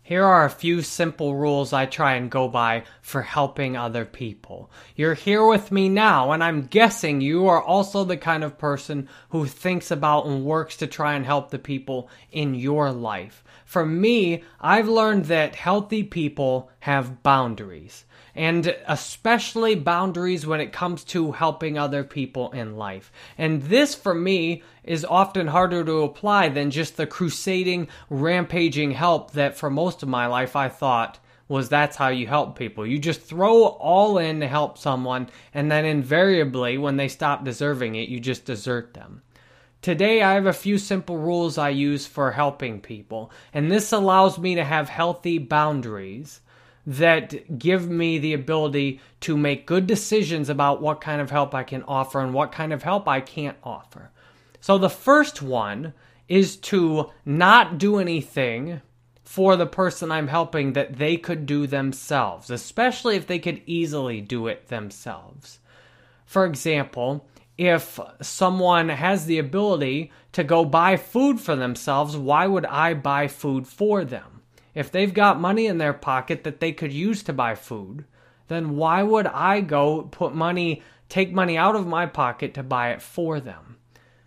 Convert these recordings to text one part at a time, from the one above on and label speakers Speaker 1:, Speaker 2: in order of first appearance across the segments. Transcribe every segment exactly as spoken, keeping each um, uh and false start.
Speaker 1: Here are a few simple rules I try and go by for helping other people. You're here with me now, and I'm guessing you are also the kind of person who thinks about and works to try and help the people in your life. For me, I've learned that healthy people have boundaries, and especially boundaries when it comes to helping other people in life. And this, for me, is often harder to apply than just the crusading, rampaging help that for most of my life I thought was that's how you help people. You just throw all in to help someone, and then invariably, when they stop deserving it, you just desert them. Today, I have a few simple rules I use for helping people, and this allows me to have healthy boundaries that give me the ability to make good decisions about what kind of help I can offer and what kind of help I can't offer. So the first one is to not do anything for the person I'm helping that they could do themselves, especially if they could easily do it themselves. For example, if someone has the ability to go buy food for themselves, why would I buy food for them? If they've got money in their pocket that they could use to buy food, then why would I go put money, take money out of my pocket to buy it for them?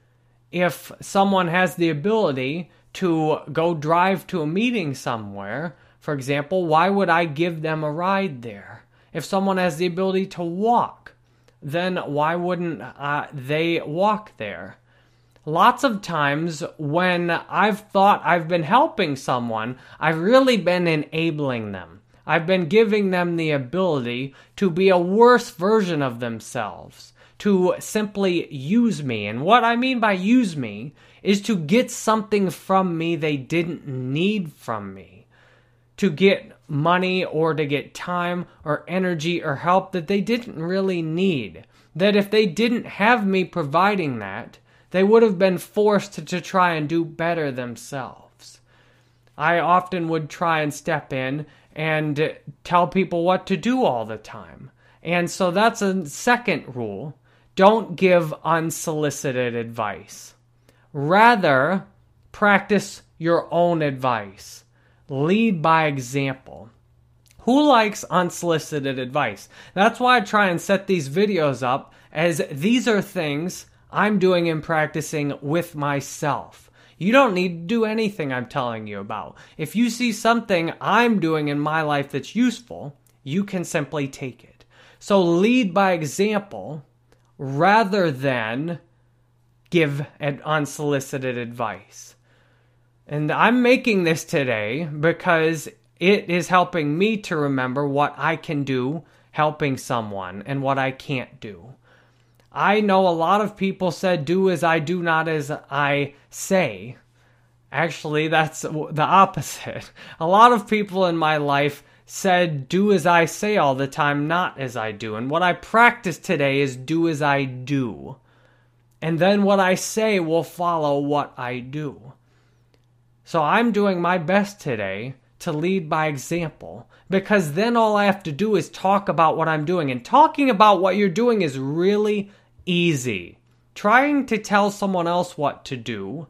Speaker 1: If someone has the ability to go drive to a meeting somewhere, for example, why would I give them a ride there? If someone has the ability to walk, then why wouldn't uh, they walk there? Lots of times when I've thought I've been helping someone, I've really been enabling them. I've been giving them the ability to be a worse version of themselves, to simply use me. And what I mean by use me is to get something from me they didn't need from me, to get money or to get time or energy or help that they didn't really need. That if they didn't have me providing that, they would have been forced to, to try and do better themselves. I often would try and step in and tell people what to do all the time. And so that's a second rule. Don't give unsolicited advice. Rather, practice your own advice. Lead by example. Who likes unsolicited advice? That's why I try and set these videos up as these are things I'm doing and practicing with myself. You don't need to do anything I'm telling you about. If you see something I'm doing in my life that's useful, you can simply take it. So lead by example rather than give unsolicited advice. And I'm making this today because it is helping me to remember what I can do helping someone and what I can't do. I know a lot of people said, do as I do, not as I say. Actually, that's the opposite. A lot of people in my life said, do as I say all the time, not as I do. And what I practice today is do as I do. And then what I say will follow what I do. So I'm doing my best today to lead by example, because then all I have to do is talk about what I'm doing. And talking about what you're doing is really easy. Trying to tell someone else what to do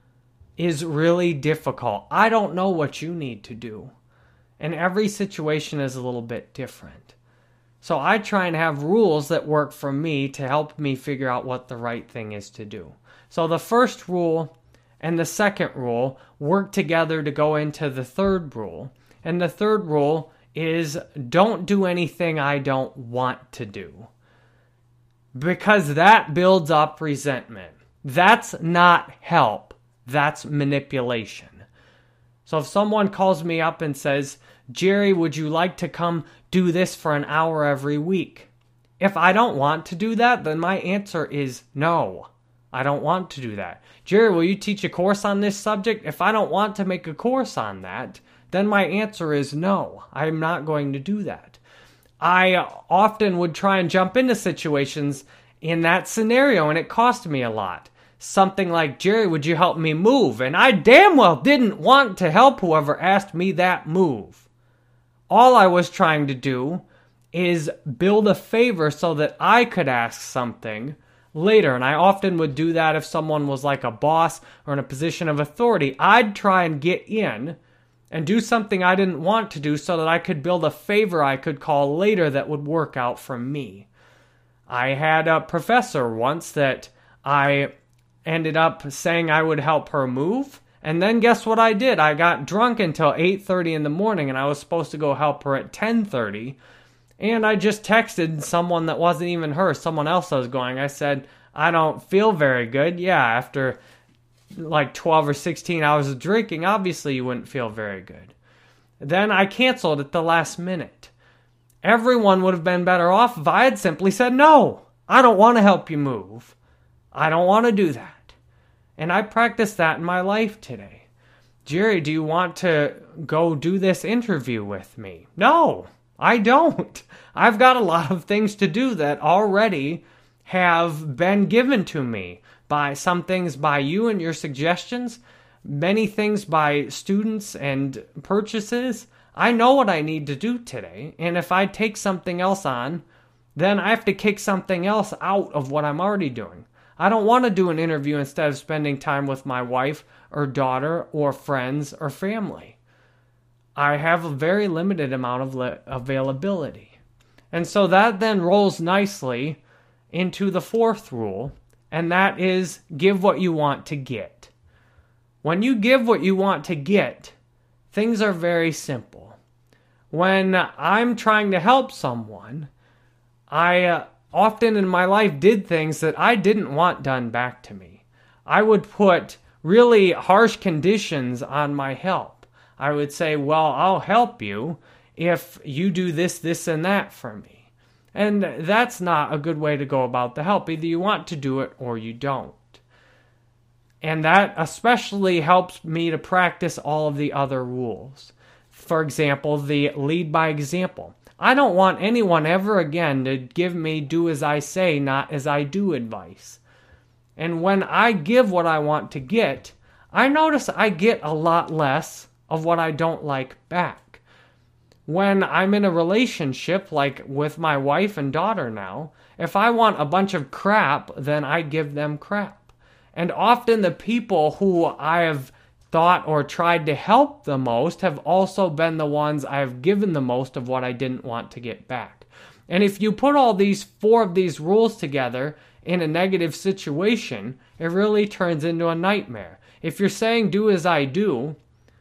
Speaker 1: is really difficult. I don't know what you need to do. And every situation is a little bit different. So I try and have rules that work for me to help me figure out what the right thing is to do. So the first rule and the second rule work together to go into the third rule. And the third rule is don't do anything I don't want to do. Because that builds up resentment. That's not help. That's manipulation. So if someone calls me up and says, Jerry, would you like to come do this for an hour every week? If I don't want to do that, then my answer is no. I don't want to do that. Jerry, will you teach a course on this subject? If I don't want to make a course on that, then my answer is no. I'm not going to do that. I often would try and jump into situations in that scenario, and it cost me a lot. Something like, Jerry, would you help me move? And I damn well didn't want to help whoever asked me that move. All I was trying to do is build a favor so that I could ask something later. And I often would do that if someone was like a boss or in a position of authority. I'd try and get in and do something I didn't want to do so that I could build a favor I could call later that would work out for me. I had a professor once that I ended up saying I would help her move, and then guess what I did? I got drunk until eight thirty in the morning, and I was supposed to go help her at ten thirty, and I just texted someone that wasn't even her, someone else I was going. I said, I don't feel very good. Yeah, after like twelve or sixteen hours of drinking, obviously you wouldn't feel very good. Then I canceled at the last minute. Everyone would have been better off if I had simply said, no, I don't want to help you move. I don't want to do that. And I practice that in my life today. Jerry, do you want to go do this interview with me? No, I don't. I've got a lot of things to do that already have been given to me. By some things by you and your suggestions, many things by students and purchases. I know what I need to do today, and if I take something else on, then I have to kick something else out of what I'm already doing. I don't want to do an interview instead of spending time with my wife or daughter or friends or family. I have a very limited amount of le- availability. And so that then rolls nicely into the fourth rule, and that is give what you want to get. When you give what you want to get, things are very simple. When I'm trying to help someone, I uh, often in my life did things that I didn't want done back to me. I would put really harsh conditions on my help. I would say, well, I'll help you if you do this, this, and that for me. And that's not a good way to go about the help. Either you want to do it or you don't. And that especially helps me to practice all of the other rules. For example, the lead by example. I don't want anyone ever again to give me do as I say, not as I do advice. And when I give what I want to get, I notice I get a lot less of what I don't like back. When I'm in a relationship, like with my wife and daughter now, if I want a bunch of crap, then I give them crap. And often the people who I have thought or tried to help the most have also been the ones I have given the most of what I didn't want to get back. And if you put all these four of these rules together in a negative situation, it really turns into a nightmare. If you're saying do as I do,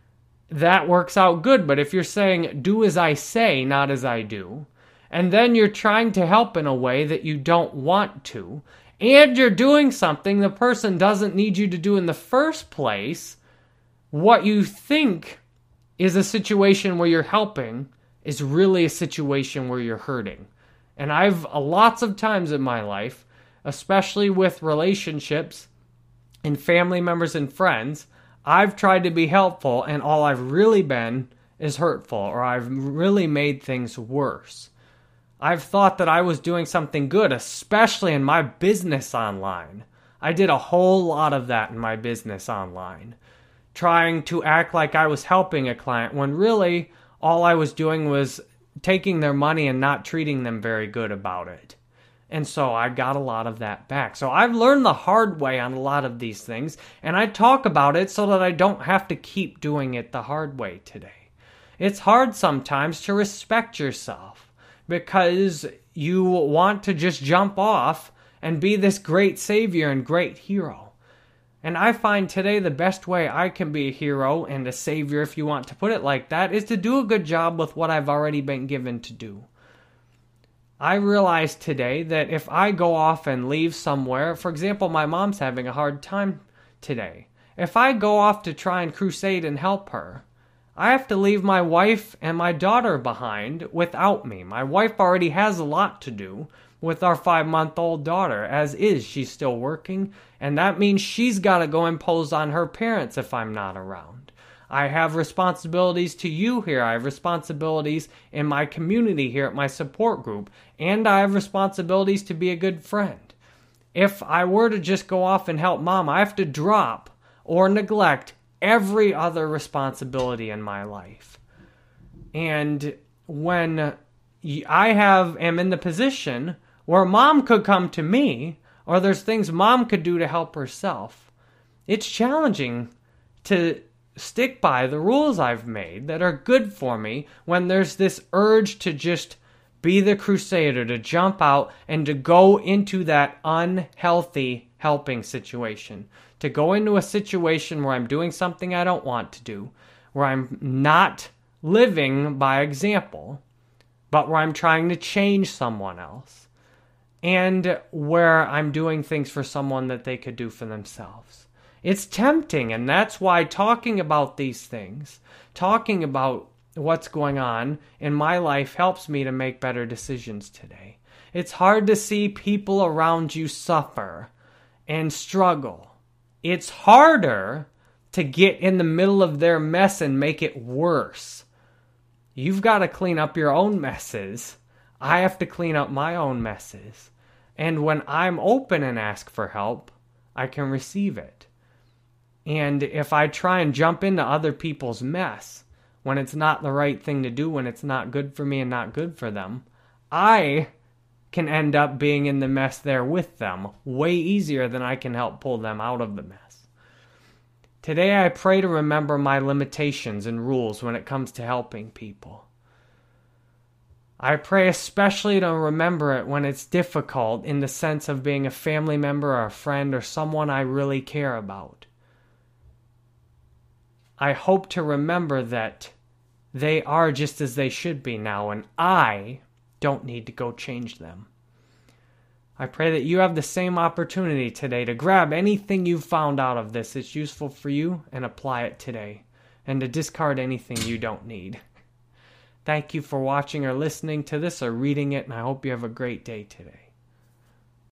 Speaker 1: that works out good. But if you're saying do as I say, not as I do, and then you're trying to help in a way that you don't want to, and you're doing something the person doesn't need you to do in the first place, what you think is a situation where you're helping is really a situation where you're hurting. And I've uh, lots of times in my life, especially with relationships and family members and friends, I've tried to be helpful and all I've really been is hurtful, or I've really made things worse. I've thought that I was doing something good, especially in my business online. I did a whole lot of that in my business online, trying to act like I was helping a client when really all I was doing was taking their money and not treating them very good about it. And so I got a lot of that back. So I've learned the hard way on a lot of these things, and I talk about it so that I don't have to keep doing it the hard way today. It's hard sometimes to respect yourself, because you want to just jump off and be this great savior and great hero. And I find today the best way I can be a hero and a savior, if you want to put it like that, is to do a good job with what I've already been given to do. I realize today that if I go off and leave somewhere, for example, my mom's having a hard time today. If I go off to try and crusade and help her, I have to leave my wife and my daughter behind without me. My wife already has a lot to do with our five-month-old daughter. As is, she's still working, and that means she's got to go impose on her parents if I'm not around. I have responsibilities to you here. I have responsibilities in my community here at my support group, and I have responsibilities to be a good friend. If I were to just go off and help mom, I have to drop or neglect every other responsibility in my life. And when I have am in the position where mom could come to me, or there's things mom could do to help herself, it's challenging to stick by the rules I've made that are good for me when there's this urge to just be the crusader, to jump out and to go into that unhealthy helping situation, to go into a situation where I'm doing something I don't want to do, where I'm not living by example, but where I'm trying to change someone else, and where I'm doing things for someone that they could do for themselves. It's tempting, and that's why talking about these things, talking about what's going on in my life helps me to make better decisions today. It's hard to see people around you suffer and struggle. It's harder to get in the middle of their mess and make it worse. You've got to clean up your own messes. I have to clean up my own messes. And when I'm open and ask for help, I can receive it. And if I try and jump into other people's mess when it's not the right thing to do, when it's not good for me and not good for them, I can end up being in the mess there with them way easier than I can help pull them out of the mess. Today I pray to remember my limitations and rules when it comes to helping people. I pray especially to remember it when it's difficult in the sense of being a family member or a friend or someone I really care about. I hope to remember that they are just as they should be now, and I don't need to go change them. I pray that you have the same opportunity today to grab anything you've found out of this that's useful for you and apply it today, and to discard anything you don't need. Thank you for watching or listening to this or reading it, and I hope you have a great day today.